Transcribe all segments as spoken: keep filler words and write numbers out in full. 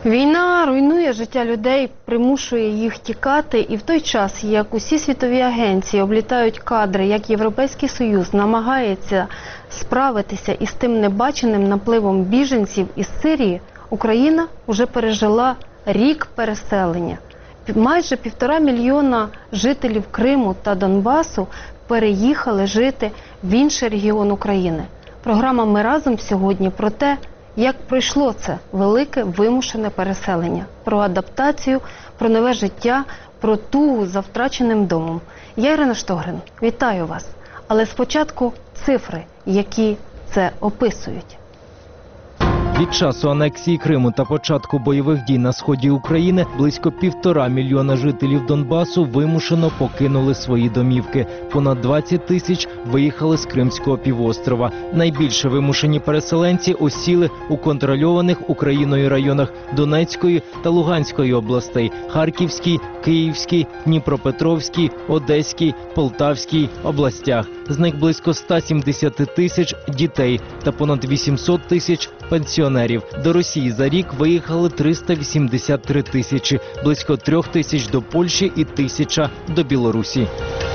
Війна руйнує життя людей, примушує їх тікати, і в той час, як усі світові агенції облітають кадри, як Європейський Союз намагається справитися із тим небаченим напливом біженців із Сирії, Україна вже пережила рік переселення. Майже півтора мільйона жителів Криму та Донбасу переїхали жити в інший регіон України. Програма «Ми разом» сьогодні про те, як пройшло це велике вимушене переселення, про адаптацію, про нове життя, про тугу за втраченим домом. Я Ірина Штогрин, вітаю вас. Але спочатку цифри, які це описують. Від часу анексії Криму та початку бойових дій на сході України близько півтора мільйона жителів Донбасу вимушено покинули свої домівки. Понад двадцять тисяч виїхали з Кримського півострова. Найбільше вимушені переселенці осіли у контрольованих Україною районах Донецької та Луганської областей, Харківській, Київській, Дніпропетровській, Одеській, Полтавській областях. З них близько ста сімдесяти тисяч дітей та понад вісімсот тисяч пенсіонерів. До Росії за рік виїхали триста вісімдесят три тисячі, близько трьох тисяч до Польщі і тисяча до Білорусі.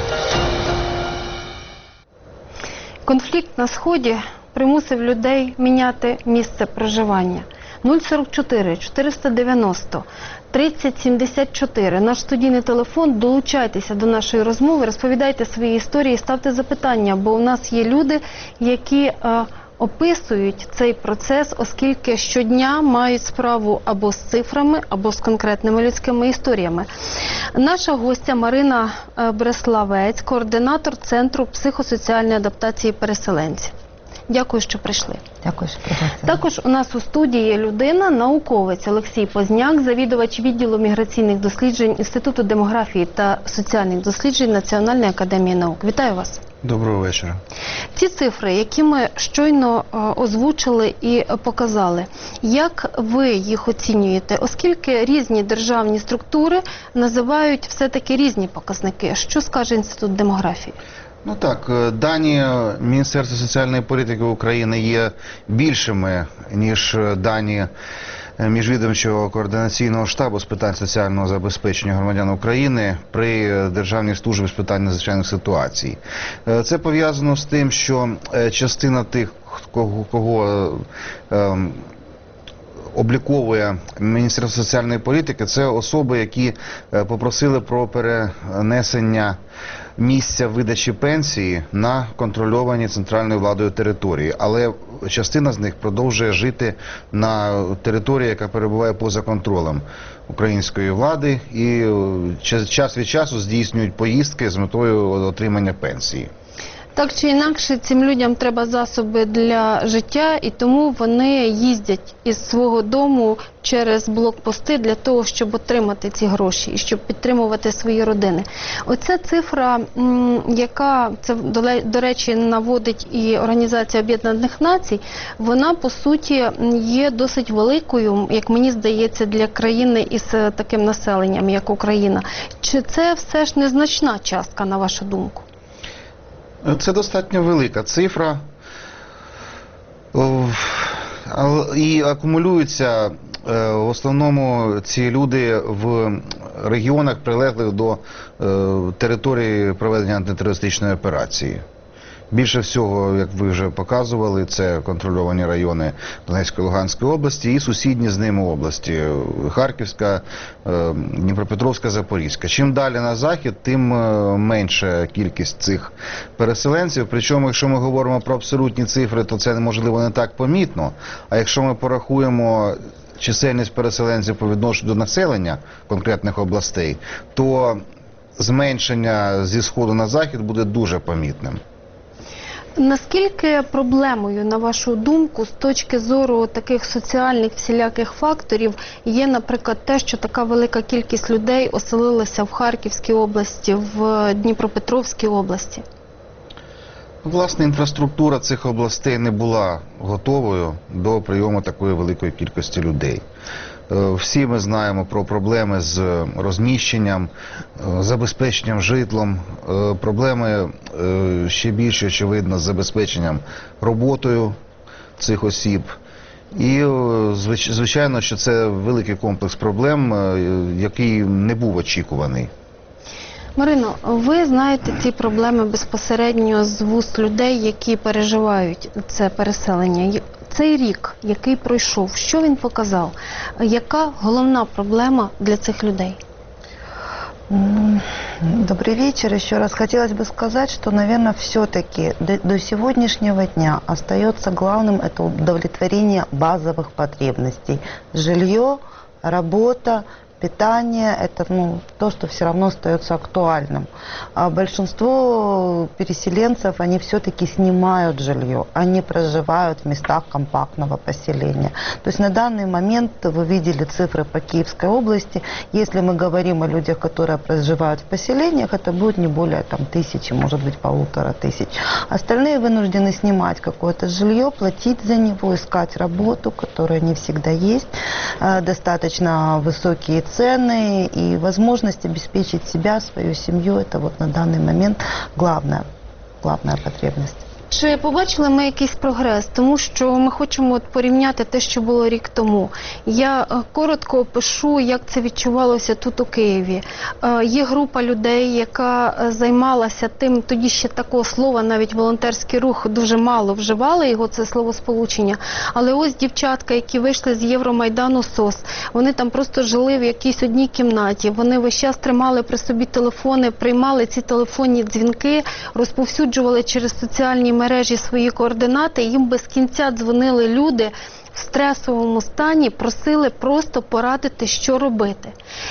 Конфлікт на Сході примусив людей міняти місце проживання. нуль сорок чотири чотириста дев'яносто тридцять сімдесят чотири. Наш студійний телефон. Долучайтеся до нашої розмови, розповідайте свої історії, ставте запитання, бо у нас є люди, які е, описують цей процес, оскільки щодня мають справу або з цифрами, або з конкретними людськими історіями. Наша гостя Марина Бреславець, координатор Центру психосоціальної адаптації переселенців. Дякую, що прийшли. Дякую, що пригласили. Також у нас у студії є людина, науковець Олексій Позняк, завідувач відділу міграційних досліджень Інституту демографії та соціальних досліджень Національної академії наук. Вітаю вас. Доброго вечора. Ці цифри, які ми щойно озвучили і показали, як ви їх оцінюєте? Оскільки різні державні структури називають все-таки різні показники. Що скаже Інститут демографії? Ну так, дані Міністерства соціальної політики України є більшими, ніж дані Міжвідомчого координаційного штабу з питань соціального забезпечення громадян України при Державній службі з питань надзвичайних ситуацій. Це пов'язано з тим, що частина тих, кого, кого е, обліковує Міністерство соціальної політики, це особи, які попросили про перенесення місця видачі пенсії на контрольовані центральною владою території. Але частина з них продовжує жити на території, яка перебуває поза контролем української влади, і час від часу здійснюють поїздки з метою отримання пенсії. Так чи інакше, цим людям треба засоби для життя, і тому вони їздять із свого дому через блокпости для того, щоб отримати ці гроші і щоб підтримувати свої родини. Оця цифра, яка, це, до речі, наводить і Організація Об'єднаних Націй, вона, по суті, є досить великою, як мені здається, для країни із таким населенням, як Україна. Чи це все ж незначна частка, на вашу думку? Це достатньо велика цифра, і акумулюються в основному ці люди в регіонах, прилеглих до території проведення антитерористичної операції. Більше всього, як ви вже показували, це контрольовані райони Донецької, Луганської області і сусідні з ними області – Харківська, Дніпропетровська, Запорізька. Чим далі на захід, тим менша кількість цих переселенців. Причому, якщо ми говоримо про абсолютні цифри, то це, можливо, не так помітно. А якщо ми порахуємо чисельність переселенців по відношенню до населення конкретних областей, то зменшення зі сходу на захід буде дуже помітним. Наскільки проблемою, на вашу думку, з точки зору таких соціальних всіляких факторів є, наприклад, те, що така велика кількість людей оселилася в Харківській області, в Дніпропетровській області? Власне, інфраструктура цих областей не була готовою до прийому такої великої кількості людей. Всі ми знаємо про проблеми з розміщенням, забезпеченням житлом, проблеми ще більше, очевидно, з забезпеченням роботою цих осіб. І, е, звич- звичайно, що це великий комплекс проблем, е, який не був очікуваний. Марино, ви знаєте ці проблеми безпосередньо з вуст людей, які переживають це переселення. Й- Цей рік, який пройшов, що він показав? Яка головна проблема для цих людей? М, Добрый вечер. Еще раз хотелось бы сказать, что, наверное, все-таки до, до сегодняшнего дня остается главным это удовлетворение базовых потребностей. Жилье, работа, питание – это ну, то, что все равно остается актуальным. А большинство переселенцев, они все-таки снимают жилье, они проживают в местах компактного поселения. То есть на данный момент вы видели цифры по Киевской области. Если мы говорим о людях, которые проживают в поселениях, это будет не более там, тысячи, может быть, полутора тысяч. Остальные вынуждены снимать какое-то жилье, платить за него, искать работу, которая не всегда есть, э, достаточно высокие цены и возможность обеспечить себя, свою семью, это вот на данный момент главная, главная потребность. Чи побачили ми якийсь прогрес? Тому що ми хочемо от порівняти те, що було рік тому. Я е, коротко опишу, як це відчувалося тут у Києві. Е, Є група людей, яка е, займалася тим, тоді ще такого слова, навіть волонтерський рух, дуже мало вживали його, це словосполучення. Але ось дівчатка, які вийшли з Євромайдану СОС, вони там просто жили в якійсь одній кімнаті, вони весь час тримали при собі телефони, приймали ці телефонні дзвінки, розповсюджували через соціальні мережі свої координати, їм без кінця дзвонили люди в стресовому стані, просили просто порадити, що робити.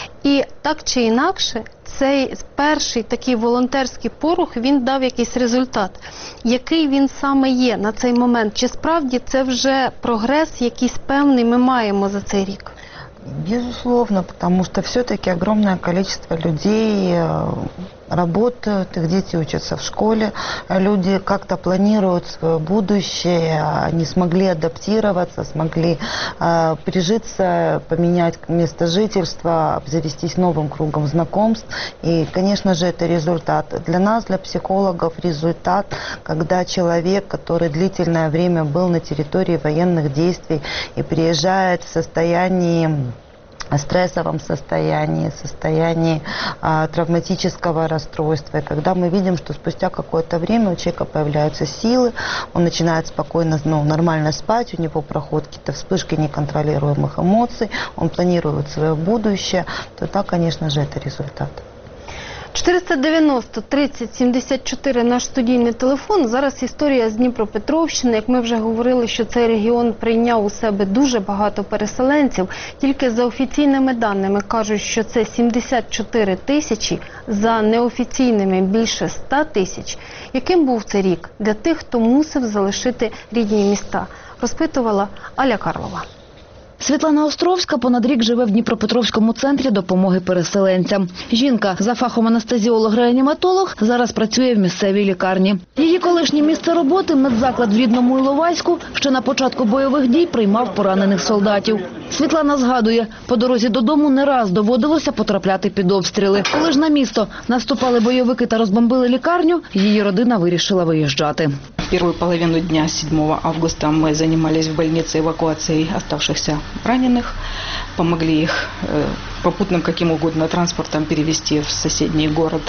І так чи інакше, цей перший такий волонтерський порух, він дав якийсь результат. Який він саме є на цей момент? Чи справді це вже прогрес якийсь певний ми маємо за цей рік? Безусловно, потому что все-таки огромное количество людей э, работают, их дети учатся в школе, люди как-то планируют свое будущее, они смогли адаптироваться, смогли э, прижиться, поменять место жительства, обзавестись новым кругом знакомств. И, конечно же, это результат. Для нас, для психологов, результат, когда человек, который длительное время был на территории военных действий и приезжает в состоянии стрессовом состоянии, состоянии а, травматического расстройства. И когда мы видим, что спустя какое-то время у человека появляются силы, он начинает спокойно, ну, нормально спать, у него проходят какие-то вспышки неконтролируемых эмоций, он планирует свое будущее, то да, конечно же, это результат. чотириста дев'яносто тридцять сімдесят чотири наш студійний телефон. Зараз історія з Дніпропетровщини. Як ми вже говорили, що цей регіон прийняв у себе дуже багато переселенців. Тільки за офіційними даними кажуть, що це сімдесят чотири тисячі, за неофіційними більше ста тисяч. Яким був цей рік для тих, хто мусив залишити рідні міста? Розпитувала Аля Карлова. Світлана Островська понад рік живе в Дніпропетровському центрі допомоги переселенцям. Жінка за фахом анестезіолог-реаніматолог зараз працює в місцевій лікарні. Її колишнє місце роботи – медзаклад в рідному Іловайську, ще на початку бойових дій приймав поранених солдатів. Світлана згадує, по дорозі додому не раз доводилося потрапляти під обстріли. Коли ж на місто наступали бойовики та розбомбили лікарню, її родина вирішила виїжджати. Первую половину дня седьмого августа мы занимались в больнице эвакуацией оставшихся раненых, помогли их э, попутным каким угодно транспортом перевести в соседний город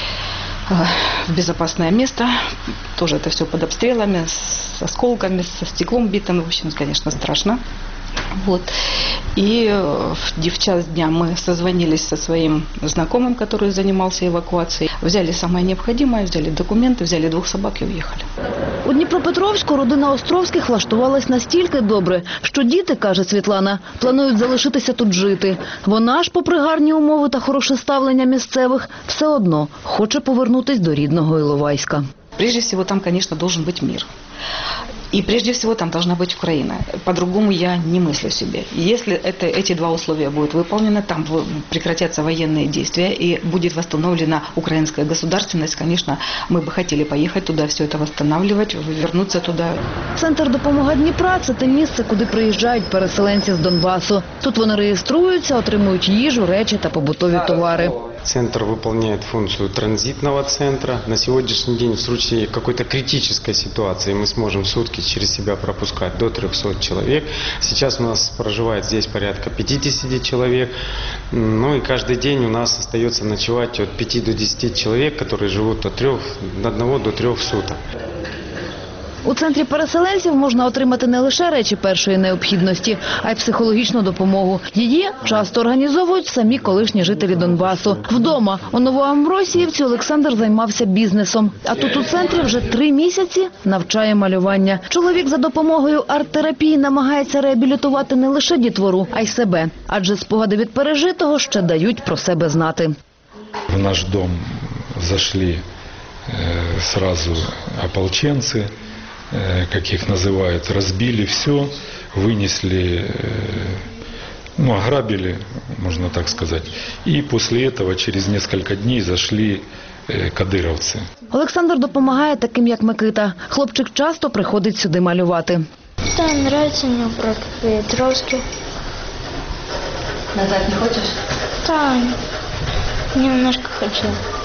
э, в безопасное место. Тоже это все под обстрелами, с осколками, со стеклом битым. В общем, конечно, страшно. Вот. И в час дня мы созвонились со своим знакомым, который занимался эвакуацией. Взяли самое необходимое, взяли документы, взяли двух собак и уехали. У Дніпропетровську родина Островських влаштувалась настільки добре, що діти, каже Світлана, планують залишитися тут жити. Вона ж, попри гарні умови та хороше ставлення місцевих, все одно хоче повернутись до рідного Іловайська. Прежде всего, там, конечно, должен быть мир. И прежде всего там должна быть Украина. По-другому я не мыслю себе. Если это, эти два условия будут выполнены, там прекратятся военные действия и будет восстановлена украинская государственность, конечно, мы бы хотели поехать туда, все это восстанавливать, вернуться туда. Центр «Допомога Дніпра» – це те місце, куди приїжджають переселенці з Донбасу. Тут вони реєструються, отримують їжу, речі та побутові товари. Центр выполняет функцию транзитного центра. На сегодняшний день в случае какой-то критической ситуации мы сможем в сутки через себя пропускать до трёхсот человек. Сейчас у нас проживает здесь порядка пятидесяти человек. Ну и каждый день у нас остается ночевать от пяти до десяти человек, которые живут от трех, от одного до трех суток. У центрі переселенців можна отримати не лише речі першої необхідності, а й психологічну допомогу. Її часто організовують самі колишні жителі Донбасу. Вдома у Новоамвросіївці Олександр займався бізнесом. А тут у центрі вже три місяці навчає малювання. Чоловік за допомогою арт-терапії намагається реабілітувати не лише дітвору, а й себе. Адже спогади від пережитого ще дають про себе знати. В наш дом зайшли сразу ополченцы, как их называют, разбили все, вынесли, ну, ограбили, можно так сказать. И после этого через несколько дней зашли кадыровцы. Олександр допомагає таким, як Микита. Хлопчик часто приходить сюди малювати. Да, нравится мне про Петровский. Назад не хочеш? Да, немножко хочу.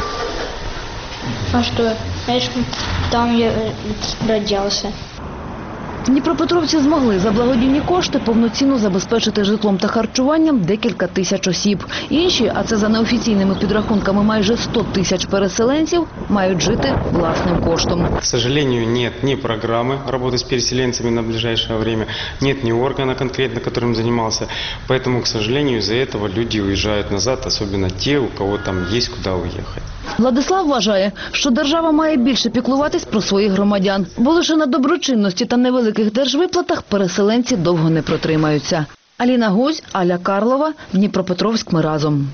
А что? Знаешь, там я родился. Дніпропетровці змогли за благодійні кошти повноцінно забезпечити житлом та харчуванням декілька тисяч осіб. Інші, а це за неофіційними підрахунками майже сто тисяч переселенців, мають жити власним коштом. К сожалению, нет ни программы работы с переселенцами на ближайшее время, нет ни органа конкретно, которым занимался. Поэтому, к сожалению, из-за этого люди уезжают назад, особенно те, у кого там есть куда уехать. Владислав вважає, що держава має більше піклуватись про своїх громадян, бо лише на доброчинності та невеликих держвиплатах переселенці довго не протримаються. Аліна Гузь, Аля Карлова, Дніпропетровськ, ми разом.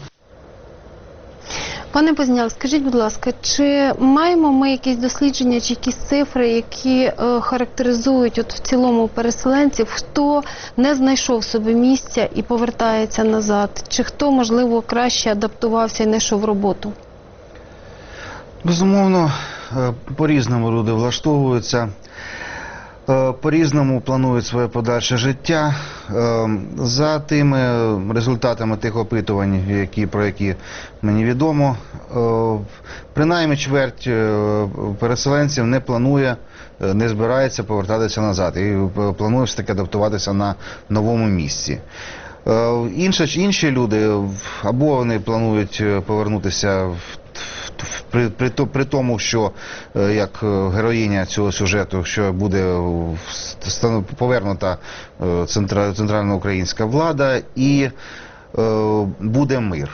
Пане Позняк, скажіть, будь ласка, чи маємо ми якісь дослідження чи якісь цифри, які е, характеризують от в цілому переселенців, хто не знайшов собі місця і повертається назад, чи хто, можливо, краще адаптувався і знайшов роботу? Безумовно, по-різному люди влаштовуються, по-різному планують своє подальше життя. За тими результатами тих опитувань, які, про які мені відомо, принаймні чверть переселенців не планує, не збирається повертатися назад і планує все-таки адаптуватися на новому місці. Інші, інші люди або вони планують повернутися в При, при, при тому, що як героїня цього сюжету, що буде повернута центра, центральна українська влада і е, буде мир.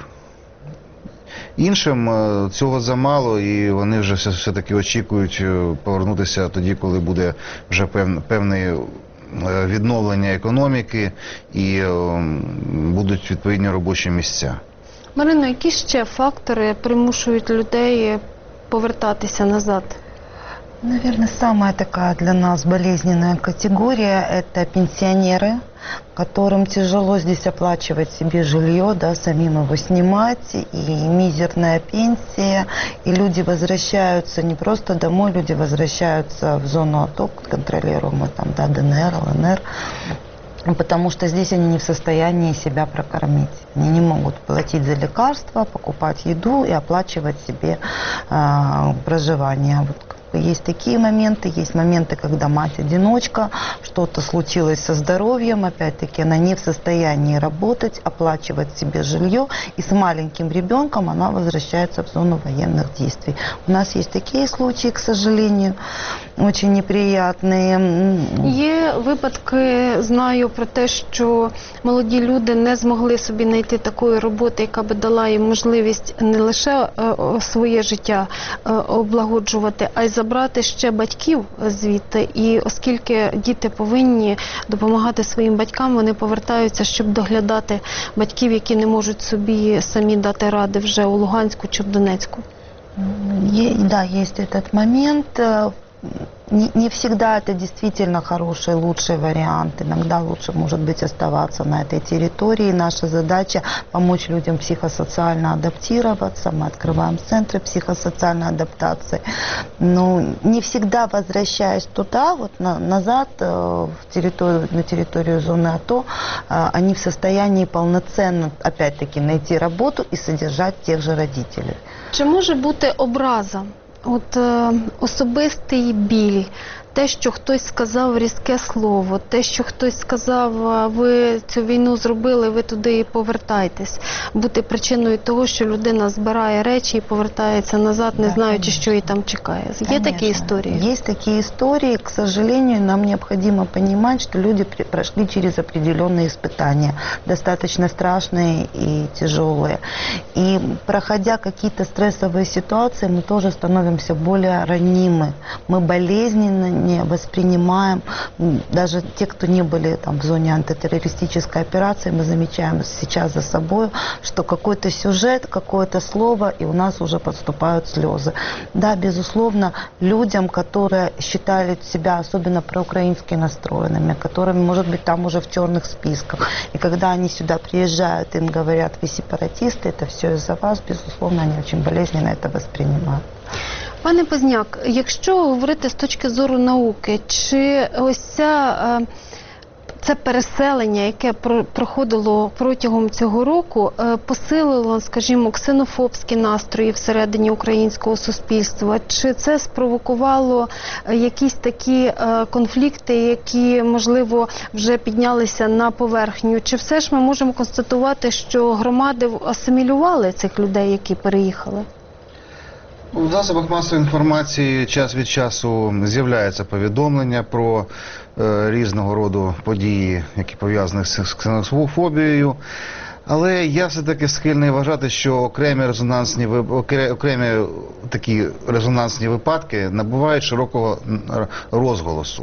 Іншим цього замало, і вони вже все, все-таки очікують повернутися тоді, коли буде вже пев, певне відновлення економіки і е, будуть відповідні робочі місця. Марино, які ще фактори примушують людей повертатися назад? Наверное, самая такая для нас болезненная категория – это пенсионеры, которым тяжело здесь оплачивать себе жилье, да, самим его снимать, и мизерная пенсия, и люди возвращаются не просто домой, люди возвращаются в зону АТО, контролируемую, там, да, ДНР, ЛНР, потому что здесь они не в состоянии себя прокормить. Они не могут платить за лекарства, покупать еду и оплачивать себе э, проживание. Вот, есть такие моменты, есть моменты, когда мать-одиночка, что-то случилось со здоровьем, опять-таки она не в состоянии работать, оплачивать себе жилье, и с маленьким ребенком она возвращается в зону военных действий. У нас есть такие случаи, к сожалению, очень неприятные. Є випадки, знаю про те, що молоді люди не змогли собі знайти такої роботи, яка би дала їм можливість не лише своє життя облагоджувати, а й забрати ще батьків звідти. І оскільки діти повинні допомагати своїм батькам, вони повертаються, щоб доглядати батьків, які не можуть собі самі дати ради вже у Луганську чи в Донецьку. Е, да, есть этот момент. Не, не всегда это действительно хороший, лучший вариант. Иногда лучше, может быть, оставаться на этой территории. Наша задача – помочь людям психосоциально адаптироваться. Мы открываем центры психосоциальной адаптации. Но не всегда, возвращаясь туда, вот на, назад, э, в территорию, на территорию зоны АТО, э, они в состоянии полноценно, опять-таки, найти работу и содержать тех же родителей. Чи може бути образа? От е, особистий біль, те, що хтось сказав різке слово, те, що хтось сказав, а ви цю війну зробили, ви туди і повертайтесь, бути причиною того, що людина збирає речі і повертається назад, не Да, знаючи, конечно. що її там чекає. Є Конечно. такі історії? Есть такие истории. К сожалению, нам необходимо понимать, что люди при- прошли через определенные испытания, достаточно страшные и тяжелые. И проходя какие-то стрессовые ситуации, мы тоже становимся более ранимы. Мы болезненно не воспринимаем, м, даже те, кто не были там в зоне антитеррористической операции, мы замечаем сейчас за собой, что какой-то сюжет, какое-то слово, и у нас уже подступают слезы. Да, безусловно, людям, которые считали себя особенно проукраински настроенными, которыми, может быть, там уже в черных списках, и когда они сюда приезжают, им говорят: вы сепаратисты, это все из-за вас, безусловно, они очень болезненно это воспринимают. Пане Позняк, якщо говорити з точки зору науки, чи ось ця, е, це переселення, яке про- проходило протягом цього року, е, посилило, скажімо, ксенофобські настрої всередині українського суспільства? Чи це спровокувало е, якісь такі е, конфлікти, які, можливо, вже піднялися на поверхню? Чи все ж ми можемо констатувати, що громади асимілювали цих людей, які переїхали? У засобах масової інформації час від часу з'являються повідомлення про е, різного роду події, які пов'язані з з ксенофобією. Але я все-таки схильний вважати, що окремі резонансні ви- окре- окремі такі резонансні випадки набувають широкого м, розголосу.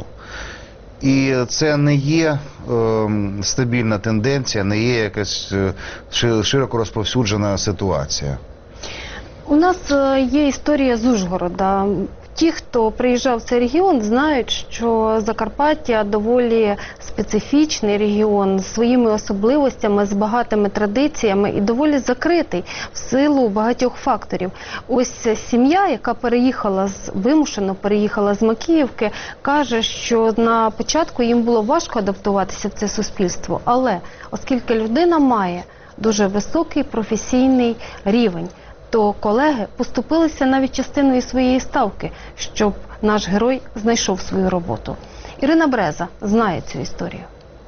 І це не є е, стабільна тенденція, не є якась е, ши- широко розповсюджена ситуація. У нас е, є історія з Ужгорода. Ті, хто приїжджав в цей регіон, знають, що Закарпаття доволі специфічний регіон з своїми особливостями, з багатими традиціями і доволі закритий в силу багатьох факторів. Ось сім'я, яка переїхала, з вимушено переїхала з Макіївки, каже, що на початку їм було важко адаптуватися в це суспільство, але оскільки людина має дуже високий професійний рівень, то колеги поступилися навіть частиною своєї ставки, щоб наш герой знайшов свою роботу. Ірина Бреза знає цю історію.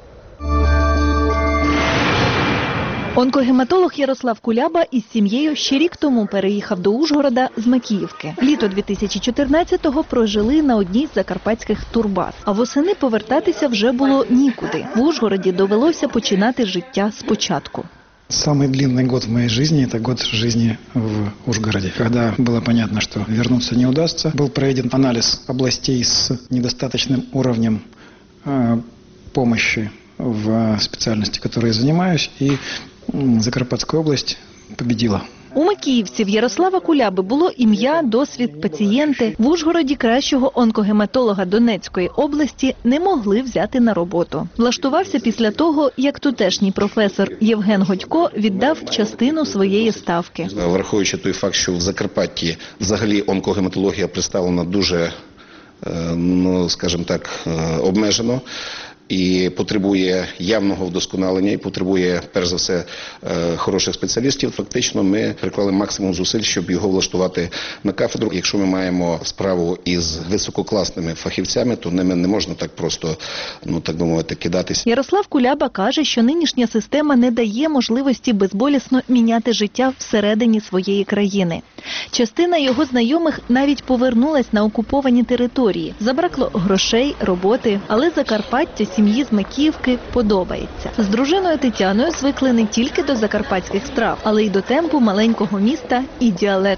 Онкогематолог Ярослав Куляба із сім'єю ще рік тому переїхав до Ужгорода з Макіївки. Літо дві тисячі чотирнадцятого прожили на одній з закарпатських турбаз. А восени повертатися вже було нікуди. В Ужгороді довелося починати життя спочатку. Самый длинный год в моей жизни – это год жизни в Ужгороде. Когда было понятно, что вернуться не удастся, был проведен анализ областей с недостаточным уровнем э, помощи в специальности, которой я занимаюсь, и м, Закарпатская область победила. У Макіївці в Ярослава Куляби було ім'я, досвід, пацієнти. В Ужгороді кращого онкогематолога Донецької області не могли взяти на роботу. Влаштувався після того, як тутешній професор Євген Годько віддав частину своєї ставки. Враховуючи той факт, що в Закарпатті взагалі онкогематологія представлена дуже, е, ну, скажімо так, е, обмежено, і потребує явного вдосконалення, і потребує, перш за все, е, хороших спеціалістів. Фактично ми приклали максимум зусиль, щоб його влаштувати на кафедру. Якщо ми маємо справу із висококласними фахівцями, то ними не можна так просто, ну так би мовити, кидатись. Ярослав Куляба каже, що нинішня система не дає можливості безболісно міняти життя всередині своєї країни. Частина його знайомих навіть повернулась на окуповані території. Забракло грошей, роботи, але Закарпаття сім'ї з Макіївки подобається. З дружиною Тетяною звикли не тільки до закарпатських страв, але й до темпу маленького міста і діалекту.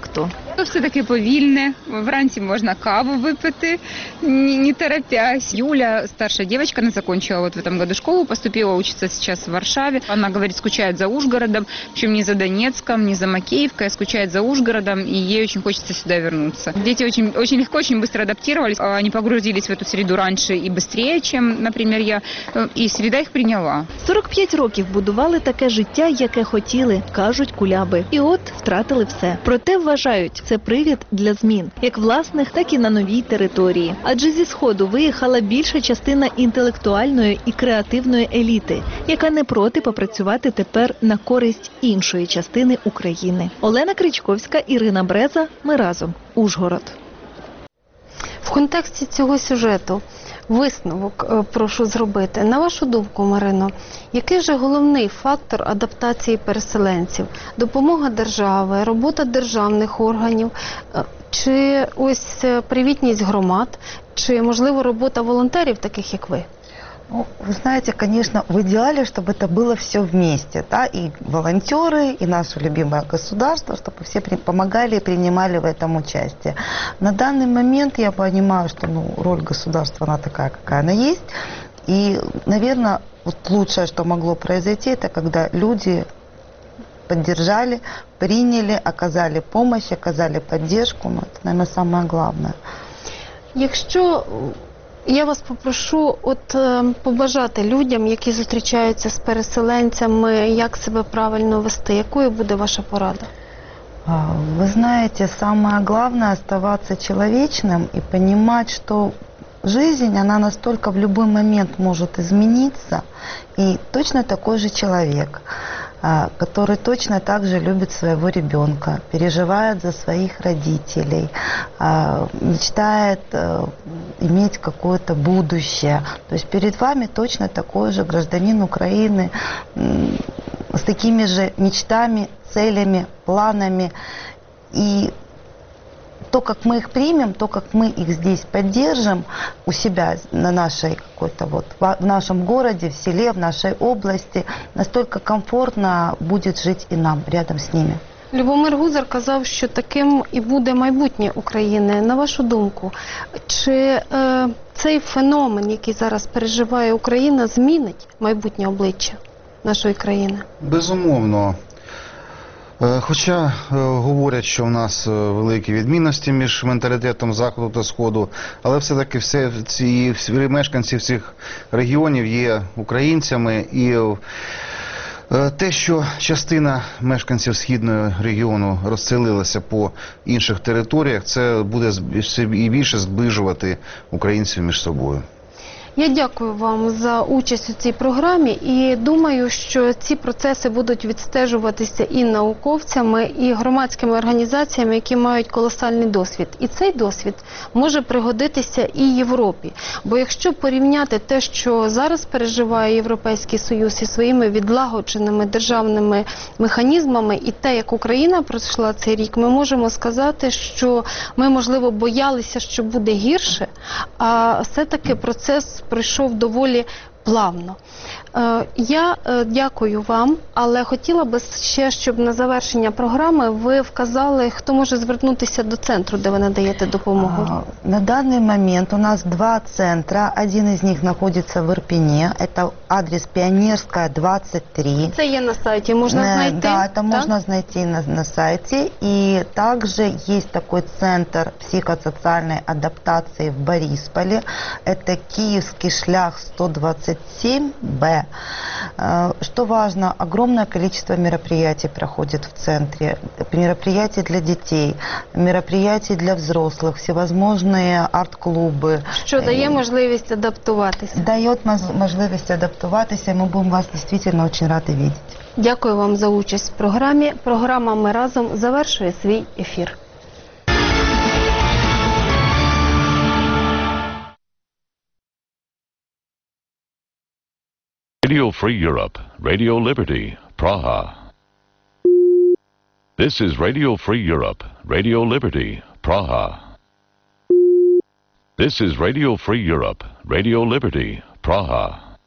Все таки повільне. Вранці можна каву випити, не, не торопясь. Юля, старшая девочка, она закончила вот в этом году школу, поступила учиться сейчас в Варшаве. Она говорит, скучает за Ужгородом, причем не за Донецком, не за Макеевкой, а скучает за Ужгородом, и ей очень хочется сюда вернуться. Дети очень, очень легко, очень быстро адаптировались. Они погрузились в эту среду раньше и быстрее, чем, например, я, и среда их приняла. сорок п'ять років будували таке життя, яке хотіли, кажуть куляби. І от втратили все. Проте вважають, це привід для змін, як власних, так і на новій території. Адже зі Сходу виїхала більша частина інтелектуальної і креативної еліти, яка не проти попрацювати тепер на користь іншої частини України. Олена Кричковська, Ірина Бреза. Ми разом. Ужгород. В контексті цього сюжету висновок е, прошу зробити. На вашу думку, Марино, який же головний фактор адаптації переселенців? Допомога держави, робота державних органів, е, чи ось е, привітність громад, чи, можливо, робота волонтерів, таких як ви? Ну, вы знаете, конечно, в идеале, чтобы это было все вместе, да, и волонтеры, и наше любимое государство, чтобы все при- помогали и принимали в этом участие. На данный момент я понимаю, что ну, роль государства, она такая, какая она есть, и, наверное, вот лучшее, что могло произойти, это когда люди поддержали, приняли, оказали помощь, оказали поддержку, ну, это, наверное, самое главное. Якщо я вас попрошу от е, побажати людям, які зустрічаються з переселенцями, як себе правильно вести, якою буде ваша порада? А, Вы знаете, самое главное оставаться человечным и понимать, что жизнь, она настолько в любой момент может измениться, и точно такой же человек, а, который точно так же любит своего ребенка, переживает за своих родителей, а, мечтает а, иметь какое-то будущее. То есть перед вами точно такой же гражданин Украины м, с такими же мечтами, целями, планами. И то, как мы их примем, то, как мы их здесь поддержим у себя на нашей какой-то вот, в нашем городе, в селе, в нашей области, настолько комфортно будет жить и нам рядом с ними. Любомир Гузар казав, що таким і буде майбутнє України. На вашу думку, чи е, цей феномен, який зараз переживає Україна, змінить майбутнє обличчя нашої країни? Безумовно. Е, Хоча е, говорять, що в нас е, великі відмінності між менталітетом Заходу та Сходу, але все-таки все ці всі мешканці всіх регіонів є українцями, і е, те, що частина мешканців східного регіону розселилася по інших територіях, це буде все і більше зближувати українців між собою. Я дякую вам за участь у цій програмі і думаю, що ці процеси будуть відстежуватися і науковцями, і громадськими організаціями, які мають колосальний досвід. І цей досвід може пригодитися і Європі. Бо якщо порівняти те, що зараз переживає Європейський Союз із своїми відлагодженими державними механізмами, і те, як Україна пройшла цей рік, ми можемо сказати, що ми, можливо, боялися, що буде гірше, а все-таки процес пройшов доволі плавно. Е, я е, дякую вам, але хотіла би ще, щоб на завершення програми ви вказали, хто може звернутися до центру, де ви надаєте допомогу. А, На данный момент у нас два центра. Один из них находится в Ирпене. Это адрес Пионерская, двадцать три. Це є на сайті, можна Э, знайти? Да, это так? можно найти на, на сайте. И также есть такой центр психосоциальной адаптации в Борисполе. Это Киевский шлях сто двадцать семь Б. Э, Что важно, огромное количество мероприятий проходит в центре. Мероприятий для детей, мероприятий для взрослых, всевозможные арт-клубы. Що дає можливість адаптуватися. Дает моз- можливість адаптуватися, и мы будем вас действительно очень рады видеть. Дякую вам за участь в програмі. Програма «Ми разом» завершує свій ефір. Radio Free Europe, Radio Liberty, Praha. This is Radio Free Europe, Radio Liberty, Praha. This is Radio Free Europe, Radio Liberty, Praha.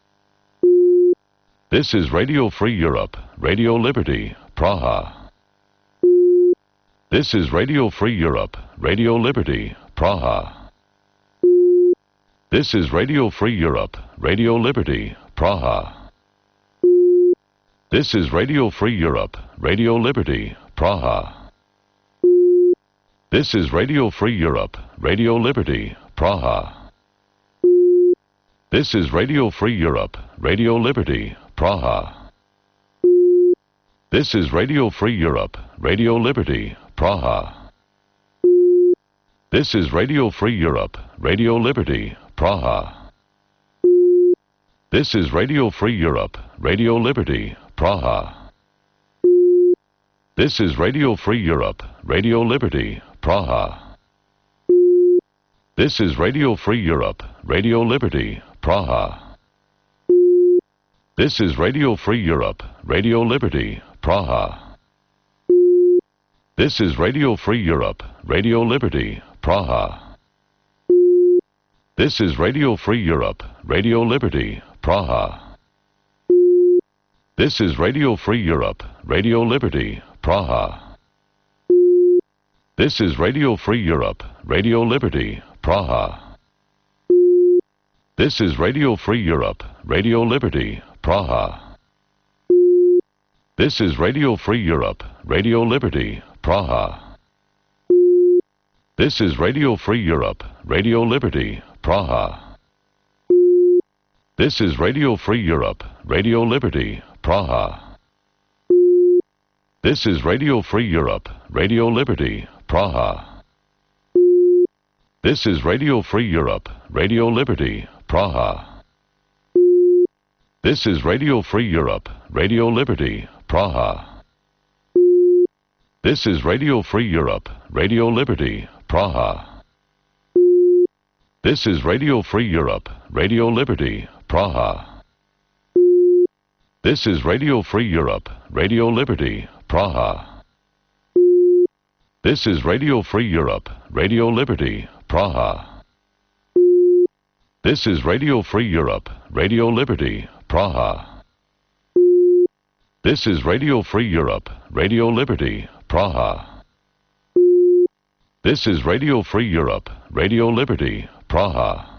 This is Radio Free Europe, Radio Liberty, Praha. This is Radio Free Europe, Radio Liberty, Praha. This is Radio Free Europe, Radio Liberty, Praha. This is Radio Free Europe, Radio Liberty, Praha. This is Radio Free Europe, Radio Liberty, Praha. This is Radio Free Europe, Radio Liberty, Praha. This is Radio Free Europe, Radio Liberty, Praha. This is Radio Free Europe, Radio Liberty, Praha. This is Radio Free Europe, Radio Liberty, Praha. This is Radio Free Europe, Radio Liberty, Praha. This is Radio Free Europe, Radio Liberty, Praha. This is Radio Free Europe, Radio Liberty, Praha. This is Radio Free Europe, Radio Liberty, Praha. This is Radio Free Europe, Radio Liberty, Praha. This is Radio Free Europe, Radio Liberty, Praha. This is Radio Free Europe, Radio Liberty, Praha. This is Radio Free Europe, Radio Liberty, Praha. This is Radio Free Europe, Radio Liberty, Praha. This is Radio Free Europe, Radio Liberty, Praha. This is Radio Free Europe, Radio Liberty, Praha. This is Radio Free Europe, Radio Liberty, Praha. This is Radio Free Europe, Radio Liberty, Praha. This is Radio Free Europe, Radio Liberty, Praha. This is Radio Free Europe, Radio Liberty, Praha. This is Radio Free Europe, Radio Liberty, Praha. This is Radio Free Europe, Radio Liberty, Praha. This is Radio Free Europe, Radio Liberty, Praha. This is Radio Free Europe, Radio Liberty, Praha. This is Radio Free Europe, Radio Liberty, Praha. This is Radio Free Europe, Radio Liberty, Praha.